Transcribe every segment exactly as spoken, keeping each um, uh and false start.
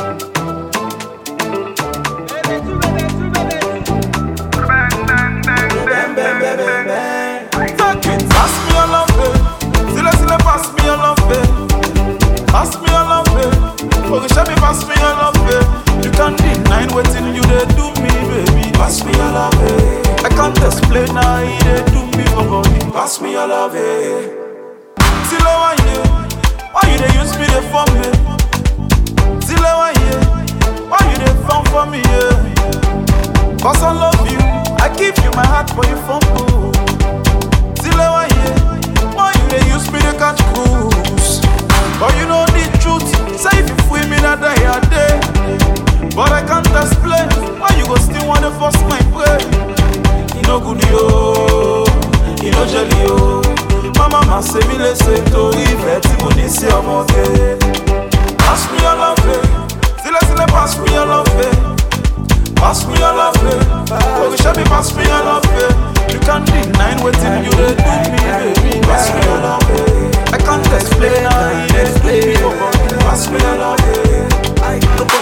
Pass me your love, babe. You can't deny waiting you they do me, baby. Pass me your love, babe. I can't explain how you they do me for body. Pass me your love, babe. Till I want you, why you they use me they for me? Till I want you, why you they fun for me, yeah? Cause I love you, I give you my heart for you fumble. Till I want you, why you they use me they catch cruise? But you know the truth, say if you feel me that day a day. But I can't explain why you go still wanna force my prey. You know good yo, you know jelly yo. My mama say me listen to if money say I'm okay. Pass me your love, still still pass me your love, pass me your love, oh you show me pass me your love, you can't deny waiting you they do me, baby. Pass me your love, I can't explain how you explain me. Pass me your love, I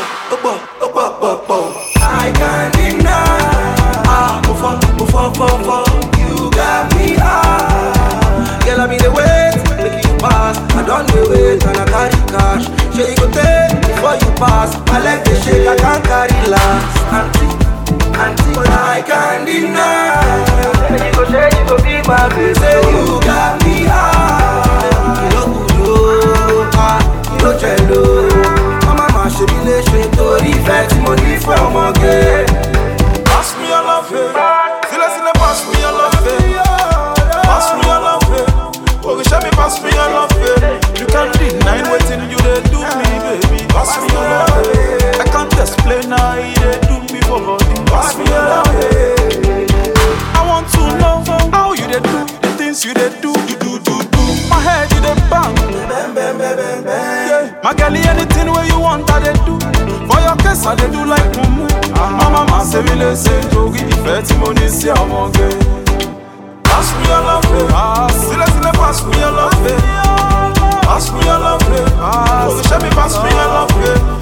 I can't deny. Ah, before, before, before, you got me ah. Girl, I be the wait, make you pass. I don't do wait and I carry cash. Sure you go take before you pass. I like the shake, I can't carry last. Auntie, auntie, but I can't deny. You go shake, you go be my baby. Say you got me ah. You know good, ah, you know jello. She be le she to reflect money from again. Pass me your love, still still pass me your love, pass me your love, oh you show me pass me your love, you can't deny waiting you they do me, baby. Pass me your love, I can't explain how you they do me for body. Pass me your love, I want to know how you they do the things you they do, you do do do. My head you they bang, bang bang bang bang bang. My girl, anything where you want, I they do. For your case, I they do like mumu. My mama say me listen to give you fifty money, see I'm okay. Pass me your love, pass, still still pass me your love, pass me your love, oh you show me pass me your love,